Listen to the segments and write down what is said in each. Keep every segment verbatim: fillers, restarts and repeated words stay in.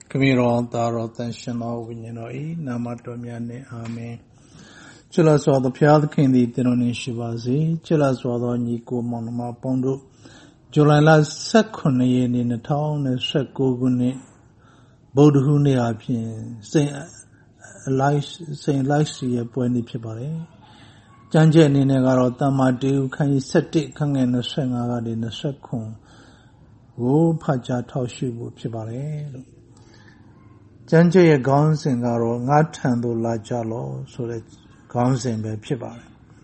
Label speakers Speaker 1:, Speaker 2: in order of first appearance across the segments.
Speaker 1: Kamiro Daro Tensional Winoi, Namatomiane, Amen. Chilas or the Piad Kindi Tironi Shivazi, Chilas or the Nico Monoma Pondo, Jolala Sakuni in the town, and Sakuguni, Bodhuni Apin, Saint Lycia Poeni Pipare, Janjan in Negaro Tamadu, can you set it, Kang and the Sangard in the Sakun, Wo Paja Toshu Pipare. Janjay gowns in Garo, not handle la jalo, so that gowns in by Pibare.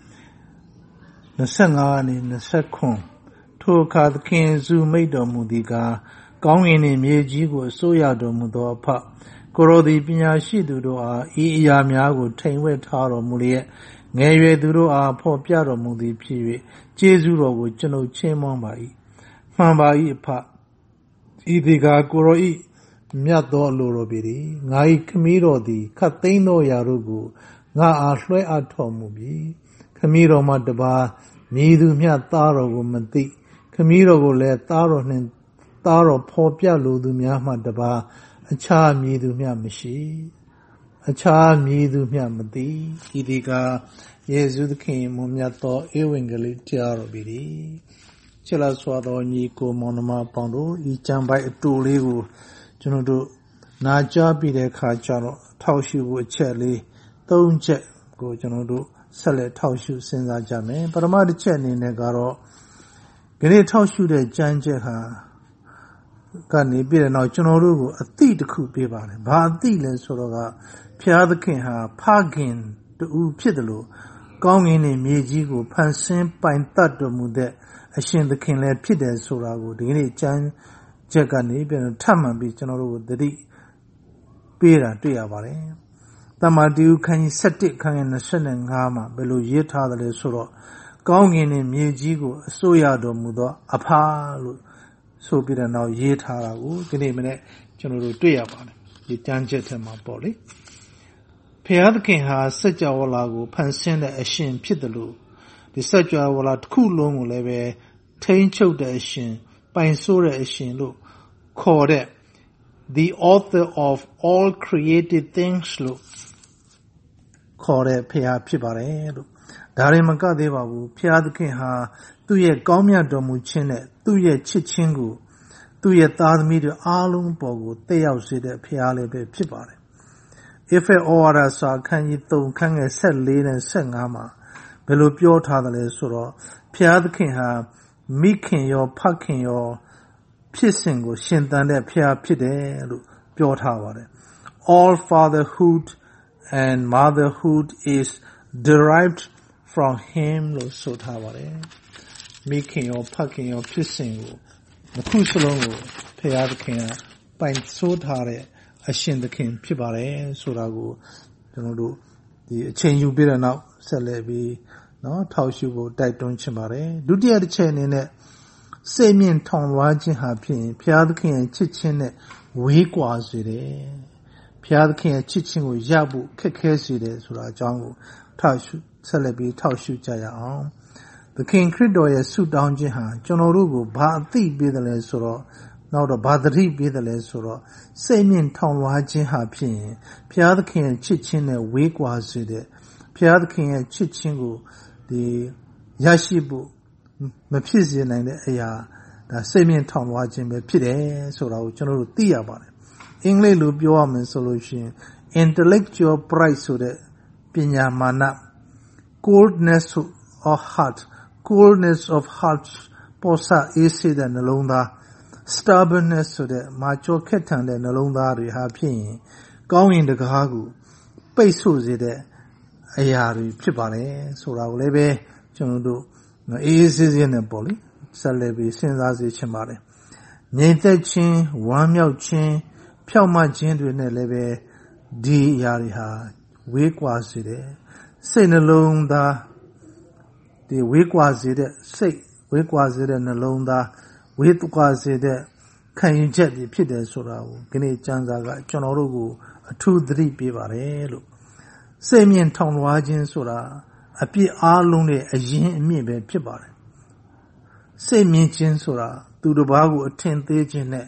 Speaker 1: The Sangan in the second, two card king zoo made of Mudiga, going in Mejigo, Soya do Mudo pa, Gorodi Pinashi do a Iamiago, Tainway Taro Mulia, Nere do a Popiaro Mudi Piri, Jesuro with General Chemombai, Mambai pa, Idiga Goroi. Miado Lorobiri, Nai Camiro di Cateno Yarugu, Na Ashley Atomubi, Camiro Madaba, Midu Miataro Mati, Camiro le Taro Nin Taro Popia Ludu Miamadaba, a cha Midu Miamishi, a cha Midu Miamadi, Idiga, Yesu the King, Mumiato, Ewingali Tiarobiri, Chilaswado Nico Monoma Pondo, Ichambai Tuligu. Juno Naja be the Kajaro, Taushu would cherry, don't jet go Juno, sell it Taushu Senza Jame, but a mother cherry negaro. Gene Taushu de Janjeha Gani be a no Juno, a thief could be about it, but dealing soroga, Pia the King ha, Pagin, the U Pidalo, gong in a Mejigo, Pansin, Pine Tato Mude, a shin the King let Pide Sorago, the Jan. Jagani been a Tama beach and all the D. Pira Diabare. Tamadu can you set it can in the Sun and Gama below Yeta the Soro. Going in in Mijigo, Soyado Mudo, Apalo. So be the now Yeta, Ginimene, General Diabane. The Janjetama body. Piadkin has such a walago, Pansenda a shin Pidalu. The such a walat coolong leve, Tain choke the shin. By Sura Eshin called it the author of all created things look called it Pia Pibare. Darimaka Devabu, Piadkin ha, do ye Gomia Domuchine, do ye Chichingu, do ye Tadmidi Alum Bogu, they out see the Pialebe Pibare. If a order saw can you do can a set lead and sengama, below Pio Tadale Suro, Piadkin ha. Making your packing your pissing or shintan pia pide pure. All fatherhood and motherhood is derived from him, so taware. Making your packing your pissing the Kusalongo, Piadkin, Pine so tare, a shin the king, Pibare, Surago, you know, the change you better now, Celebi. No, Taushu died don't chimare. Do the other chain in it. Say me in town watching happy. Piadkin and Chichin, weak was it. Piadkin and Chichin with Yabu, Kekesi, Sura Jango, Taushu, Celebi, Taushu Jaya. The king Cridoya suit down Jihan, Jonorugu, Badi be the lesoro, now the Badri be the lesoro. Say me in town watching happy. Piadkin and Chichin, weak was it. Piadkin and Chichingu. The Yashibu Mapisi and the Aya, the same town watching the Pide, so I will general tea about it. English Lubium solution, intellectual price of the Pinya Mana, coldness of heart, coldness of heart, Posa acid and Alonda, stubbornness of the macho kitten and Alonda Rihapi, going in the Gahagu, Pesuzi there. Ayari Pibare, so I will lebe, Jono, no easy in a bolly, Salebi, Senzazi Chimare. Nate chin, one meow chin, Piama gin to ne lebe, D Yariha, weak was it, Saint alone da, the weak was it, say, weak was it and alone da, weak was it, can you jet the pit as well, Gene Janzaga, Jonorugu, a two three Pibare. Same in town watching Sura, a P R lonely a yin me be Pibare. Same in Jinsura, do the bagu attend the Jeanette,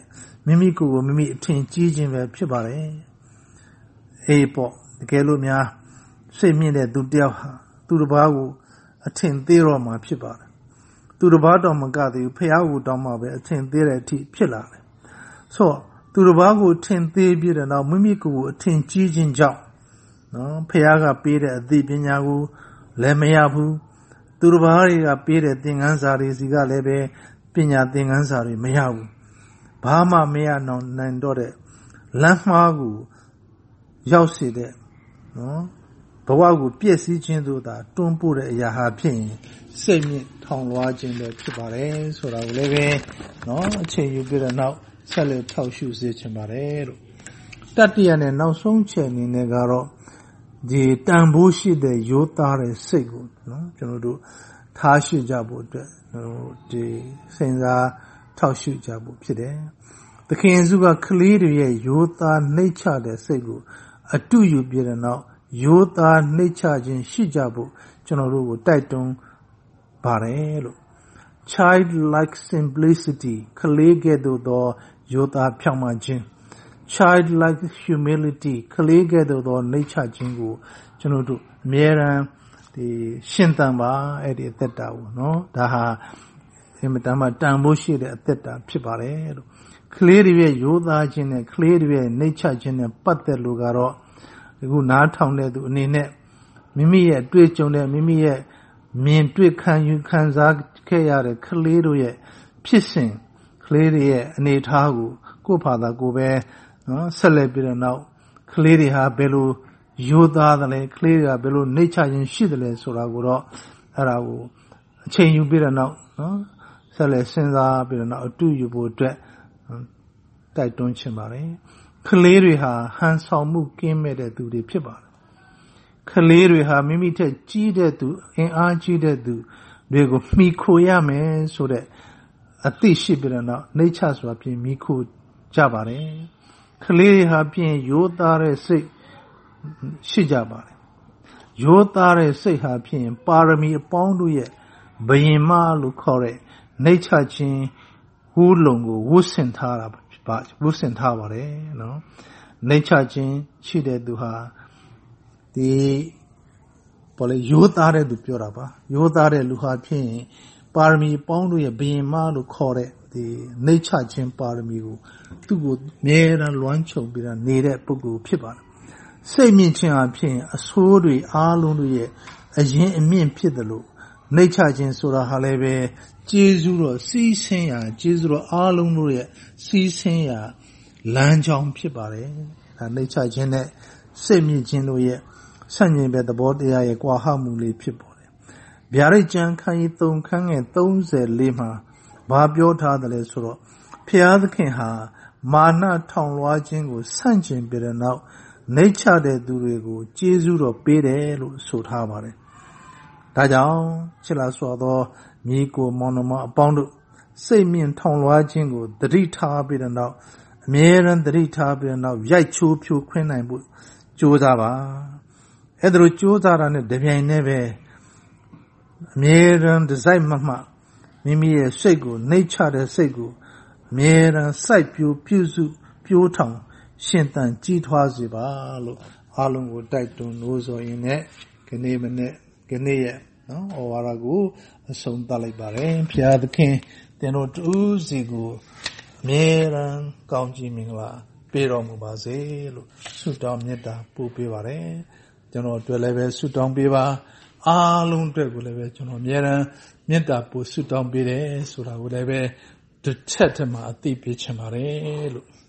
Speaker 1: မိမိကိုယ်ကိုမိမိအထင်ကြီးခြင်းပဲဖြစ်ပါတယ်အေးပေါ့တကယ်လို့များစိတ်မြင့်တဲ့သူတယောက်ဟာသူတစ်ပါးကိုအထင်သေးတော့မှဖြစ်ပါတယ်သူတစ်ပါးတော်မကသေးဘူးဖះကိုတောင်းမှပဲအထင်သေးတဲ့အထိဖြစ်လာတယ်ဆိုတော့သူတစ်ပါးကိုထင်သေးပြတဲ့နောက်မိမိကိုယ်ကိုအထင်ကြီးခြင်းကြောင့်နော်ဖះကပေးတဲ့အသိပညာကိုလည်းမရဘူးသူတစ်ပါးတွေကပေးတဲ့သင်ခန်းစာတွေစီကလည်းပဲပညာသင်ခန်းစာတွေမရဘူးဘာမှမရတော့နိုင်တော့တဲ့လမ်းမှားကိုရောက်စေတဲ့နော်ဘဝကိုပြည့်စည်ခြင်းတို့သာတွန်းပို့တဲ့အရာဟာဖြစ်ရင်စိတ်မြင့်ထောင်လွှားခြင်းပဲဖြစ်ပါတယ်ဆိုတာကိုလည်းပဲနော်အချိန်ယူပြီးတော့နောက်ဆက်လက်ထောက်ရှုစေချင်ပါတယ်လို့တတိယနဲ့နောက်ဆုံးချက်အနေနဲ့ကတော့ဒီတန်ဖိုးရှိတဲ့ရိုးသားတဲ့စိတ်ကိုနော်ကျွန်တော်တို့ထားရှိကြဖို့အတွက်ဟိုဒီစဉ်းစားထောက်ရှုကြဖို့ဖြစ်တယ်သခင်ယေရှုကကလေးတွေရဲ့ရိုးသားနှိမ့်ချတဲ့စိတ်ကိုအတုယူပြတဲ့နောက်ရိုးသားနှိမ့်ချခြင်းရှိကြဖို့ကျွန်တော်တို့ကိုတိုက်တွန်းပါတယ်လို့ childlike simplicity ကလေးကဲ့သို့သောရိုးသားဖြောင့်မခြင်း childlike humility ကလေးကဲ့သို့သောနှိမ့်ချခြင်းကိုကျွန်တော်တို့အမြဲတမ်းဒီရှင်းသန်ပါအဲ့ဒီအသက်တာကိုနော်ဒါဟာအင်မတန်မှတန်ဖိုးရှိတဲ့အသက်တာဖြစ်ပါတယ်လို့ကလေးတွေရဲ့ရိုးသားခြင်းနဲ့ကလေးတွေရဲ့နှိမ့်ချခြင်းနဲ့ပတ်သက်လို့ကတော့အခုနားထောင်တဲ့သူအနေနဲ့မိမိရဲ့တွေ့ကြုံတဲ့မိမိရဲ့မြင်တွေ့ခံယူခံစားခဲ့ရတဲ့ကလေးတို့ရဲ့ဖြစ်စဉ်ကလေးတွေရဲ့အနေအထားကိုကိုယ့်ဘာသာကိုယ်ပဲနော်ဆက်လက်ပြီးတော့နောက်ကလေးတွေဟာဘယ်လိုရိုးသားတယ်လဲကလေးတွေကဘယ်လိုနှိမ့်ချခြင်းရှိတယ်လဲဆိုတာကိုတော့အဲ့ဒါကိုအချိန်ယူပြီးတော့နောက်နော်ဆက်လက်စဉ်းစားပြီးတော့နောက်အတူယူဖို့အတွက်တိုက်တွန်းချင်ပါတယ်ကလေးတွေဟာဟန်ဆောင်မှုကင်းမဲ့တဲ့သူတွေဖြစ်ပါတယ်ကလေးတွေဟာမိမိထက်ကြီးတဲ့သူအင်အားကြီးတဲ့သူတွေကိုမှီခိုရမယ်ဆိုတဲ့အသိရှိပြီးတော့နောက်နှိမ့်ချစွာဖြင့်မှီခိုကြပါတယ်ကလေးတွေဟာပြင်ရိုးသားတဲ့စိတ်ရှိကြပါတယ်ရိုးသားတဲ့စိတ်ဟာဖြင့်ပါရမီအပေါင်းတို့ရဲ့ဘယင်မလို့ခေါ်တဲ့နှိမ့်ချခြင်းဝူးလုံကိုဝှဆင်ထားတာပါဝှဆင်ထားပါတယ်နော်နှိမ့်ချခြင်းရှိတဲ့သူဟာဒီပေါ်လေရိုးသားတဲ့သူပြောတာပါရိုးသားတဲ့လူဟာဖြင့်ပါရမီအပေါင်းတို့ရဲ့ဘယင်မလို့ခေါ်တဲ့ဒီနှိမ့်ချခြင်းပါရမီကိုသူ့ကိုအမြဲတမ်းလွှမ်းခြုံပြီးတော့နေတဲ့ပုဂ္ဂိုလ်ဖြစ်ပါတယ်စိတ်မြင့်ခြင်းအဖြစ်အဆိုးတွေအားလုံးတို့ရဲ့အရင်အမြင့်ဖြစ်တယ်လို့နှိမ့်ချခြင်းဆိုတာဟာလည်းပဲကျေးဇူးတော်စီးဆင်းရာကျေးဇူးတော်အားလုံးတို့ရဲ့စီးဆင်းရာလမ်းကြောင်းဖြစ်ပါတယ်ဒါနှိမ့်ချခြင်းနဲ့စိတ်မြင့်ခြင်းတို့ရဲ့ဆန့်ကျင်ဘက်သဘောတရားရဲ့ကွာဟမှုလေးဖြစ်ပေါ်တယ်ဗျာဒိတ်ကျမ်းခန်းကြီးသုံးခန်းငယ်သုံးဆယ်လေးမှာဘာပြောထားတယ်လဲဆိုတော့ဖျားသခင်ဟာမာနထောင်လွှားခြင်းကိုဆန့်ကျင်ပြီးတဲ့နောက်နှိမ့်ချတဲ့သူတွေကိုကျေးဇူးတော်ပေးတယ်လို့ဆိုထားပါတယ်ဒါကြောင့်ချစ်လားဆိုသောမြေကိုမောင်နှမအပေါင်းတို့စိတ်မြင့်ထောင်လွှားခြင်းကိုသတိထားပြီးတဲ့နောက်အမြဲတမ်းသတိထားပြီးတဲ့နောက်ရိုက်ချိုးဖြိုခွင်းနိုင်ဖို့ကြိုးစားပါအဲ့ဒါလိုကြိုးစားတာနဲ့တပြိုင်တည်းပဲအမြဲတမ်းဒီဇိုက်မှမှမိမိရဲ့စိတ်ကိုနှိမ့်ချတဲ့စိတ်ကိုအမြဲတမ်းစိုက်ပျိုးပြုစုပြိုးထောင်ရှင်သန်ကြီးထွားစေပါလို့အားလုံးကိုတိုက်တွန်းလို့ဆိုရင်လည်းခနေ့မနေ့ခနေ့ရဲ့နော်ဩဝါဒကိုအဆုံးသတ်လိုက်ပါတယ်ဖျားသခင်တင်တို့တူးစီကိုအမြဲတမ်းကောင်းကြီးမင်္ဂလာပေးတော်မူပါစေလို့ဆုတောင်းမေတ္တာပို့ပေးပါတယ်ကျွန်တော်အတွက်လည်းပဲဆုတောင်းပေးပါအားလုံးအတွက်ကိုလည်းပဲကျွန်တော်အမြဲတမ်းမေတ္တာပို့ဆုတောင်းပေးတယ်ဆိုတာကိုလည်းပဲတစ်ချက်တည်းမှာအသိပေးချင်ပါတယ်လို့